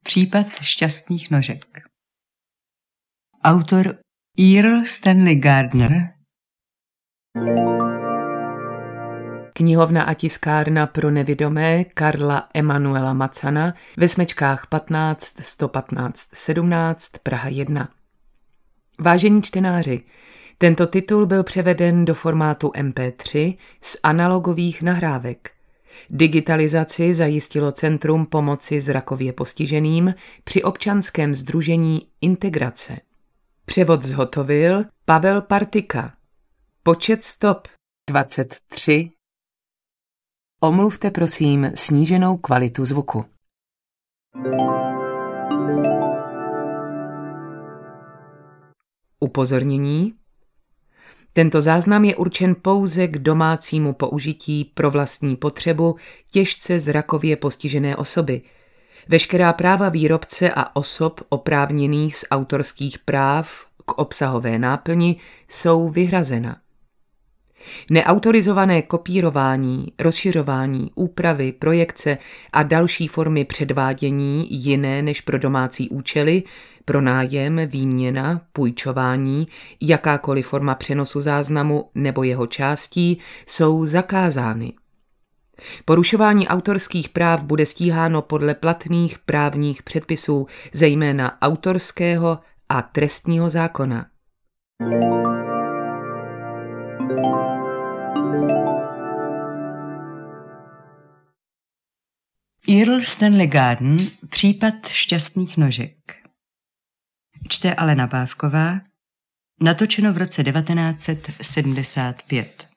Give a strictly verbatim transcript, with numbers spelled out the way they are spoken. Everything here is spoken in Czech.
Případ šťastných nožek. Autor Earl Stanley Gardner. Knihovna a tiskárna pro nevidomé Karla Emanuela Macana ve Smečkách patnáct sto patnáct sedmnáct Praha jedna. Vážení čtenáři, tento titul byl převeden do formátu em pé tři z analogových nahrávek. Digitalizaci zajistilo Centrum pomoci zrakově postiženým při občanském sdružení Integrace. Převod zhotovil Pavel Partika. Počet stop dvacet tři. Omluvte prosím sníženou kvalitu zvuku. Upozornění. Tento záznam je určen pouze k domácímu použití pro vlastní potřebu těžce zrakově postižené osoby. Veškerá práva výrobce a osob oprávněných z autorských práv k obsahové náplni jsou vyhrazena. Neautorizované kopírování, rozšiřování, úpravy, projekce a další formy předvádění jiné než pro domácí účely, pronájem, výměna, půjčování, jakákoliv forma přenosu záznamu nebo jeho částí jsou zakázány. Porušování autorských práv bude stíháno podle platných právních předpisů, zejména autorského a trestního zákona. Earl Stanley Gardner. Případ šťastných nožek. Čte Alena Pávková. Natočeno v roce devatenáct set sedmdesát pět.